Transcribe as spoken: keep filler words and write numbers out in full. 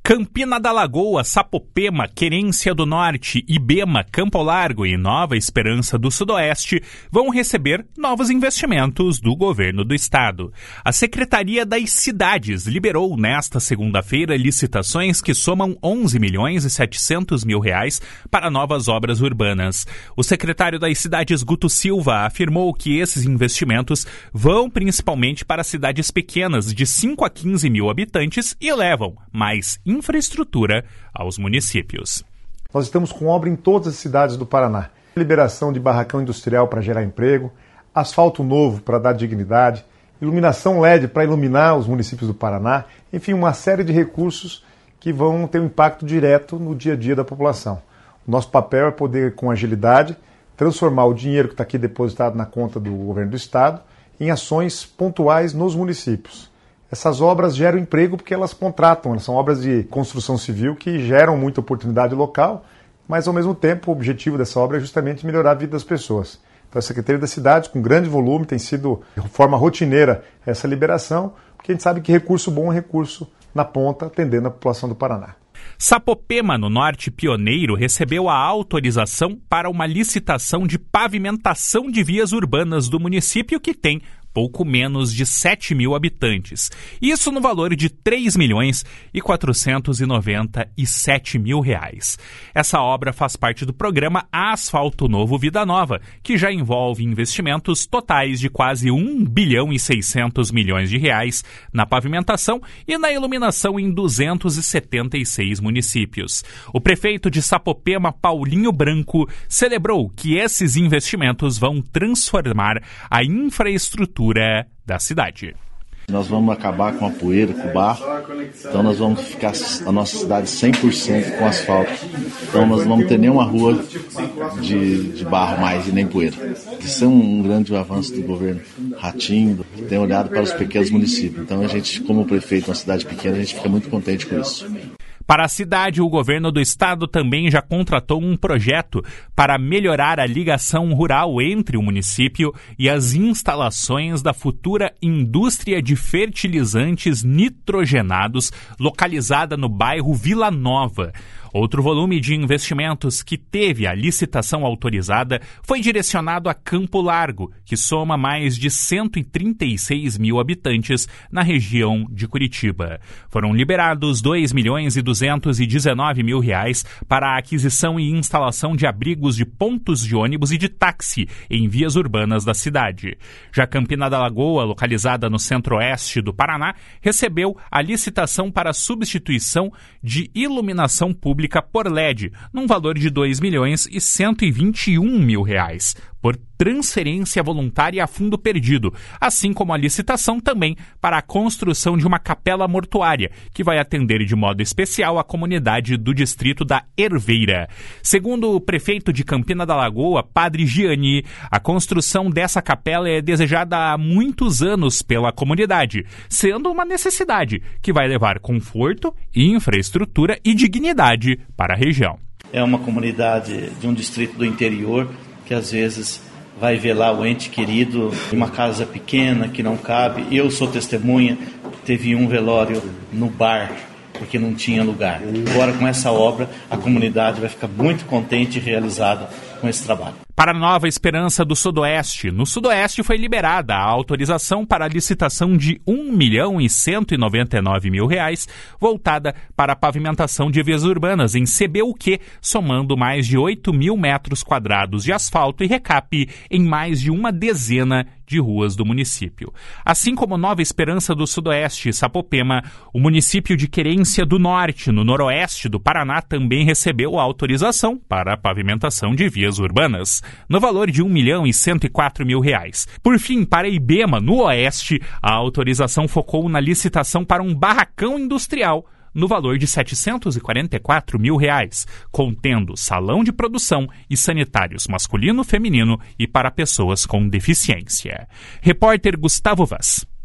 Campina da Lagoa, Sapopema, Querência do Norte, Ibema, Campo Largo e Nova Esperança do Sudoeste vão receber novos investimentos do governo do estado. A Secretaria das Cidades liberou nesta segunda-feira licitações que somam onze milhões e setecentos mil reais para novas obras urbanas. O secretário das Cidades, Guto Silva, afirmou que esses investimentos vão principalmente para cidades pequenas de cinco a quinze mil habitantes e levam mais infraestrutura aos municípios. Nós estamos com obra em todas as cidades do Paraná. Liberação de barracão industrial para gerar emprego, asfalto novo para dar dignidade, iluminação L E D para iluminar os municípios do Paraná, enfim, uma série de recursos que vão ter um impacto direto no dia a dia da população. O nosso papel é poder, com agilidade, transformar o dinheiro que está aqui depositado na conta do governo do estado em ações pontuais nos municípios. Essas obras geram emprego porque elas contratam, elas são obras de construção civil que geram muita oportunidade local, mas ao mesmo tempo o objetivo dessa obra é justamente melhorar a vida das pessoas. Então a Secretaria das Cidades, com grande volume, tem sido de forma rotineira essa liberação, porque a gente sabe que recurso bom é recurso na ponta, atendendo a população do Paraná. Sapopema, no Norte Pioneiro, recebeu a autorização para uma licitação de pavimentação de vias urbanas do município que tem pouco menos de sete mil habitantes. Isso no valor de três milhões e quatrocentos e noventa e sete mil reais. Essa obra faz parte do programa Asfalto Novo Vida Nova, que já envolve investimentos totais de quase um bilhão e seiscentos milhões de reais na pavimentação e na iluminação em duzentos e setenta e seis municípios. O prefeito de Sapopema, Paulinho Branco, celebrou que esses investimentos vão transformar a infraestrutura da cidade. Nós vamos acabar com a poeira, com o barro, então nós vamos ficar a nossa cidade cem por cento com asfalto. Então nós não vamos ter nenhuma rua de, de barro mais e nem poeira. Isso é um grande avanço do governo Ratinho, que tem olhado para os pequenos municípios. Então a gente, como prefeito de uma cidade pequena, a gente fica muito contente com isso. Para a cidade, o governo do estado também já contratou um projeto para melhorar a ligação rural entre o município e as instalações da futura indústria de fertilizantes nitrogenados localizada no bairro Vila Nova. Outro volume de investimentos que teve a licitação autorizada foi direcionado a Campo Largo, que soma mais de cento e trinta e seis mil habitantes na região de Curitiba. Foram liberados dois milhões e duzentos e dezenove mil reais para a aquisição e instalação de abrigos de pontos de ônibus e de táxi em vias urbanas da cidade. Já Campina da Lagoa, localizada no centro-oeste do Paraná, recebeu a licitação para a substituição de iluminação pública por L E D, num valor de dois milhões e cento e vinte e um mil reais, por transferência voluntária a fundo perdido, assim como a licitação também para a construção de uma capela mortuária, que vai atender de modo especial a comunidade do distrito da Herveira. Segundo o prefeito de Campina da Lagoa, Padre Gianni, a construção dessa capela é desejada há muitos anos pela comunidade, sendo uma necessidade que vai levar conforto, infraestrutura e dignidade para a região. É uma comunidade de um distrito do interior que às vezes vai ver lá o ente querido em uma casa pequena que não cabe. Eu sou testemunha, teve um velório no bar porque não tinha lugar. Agora, com essa obra, a comunidade vai ficar muito contente e realizada com esse trabalho. Para a Nova Esperança do Sudoeste, no Sudoeste foi liberada a autorização para a licitação de um milhão e cento e noventa e nove mil reais, voltada para a pavimentação de vias urbanas em C B U Q, somando mais de oito mil metros quadrados de asfalto e recape em mais de uma dezena de ruas do município. Assim como Nova Esperança do Sudoeste e Sapopema, o município de Querência do Norte, no noroeste do Paraná, também recebeu a autorização para a pavimentação de vias urbanas, no valor de um milhão e cento e quatro mil reais. Por fim, para Ibema, no oeste, a autorização focou na licitação para um barracão industrial, no valor de setecentos e quarenta e quatro mil reais, contendo salão de produção e sanitários masculino, feminino e para pessoas com deficiência. Repórter Gustavo Vaz.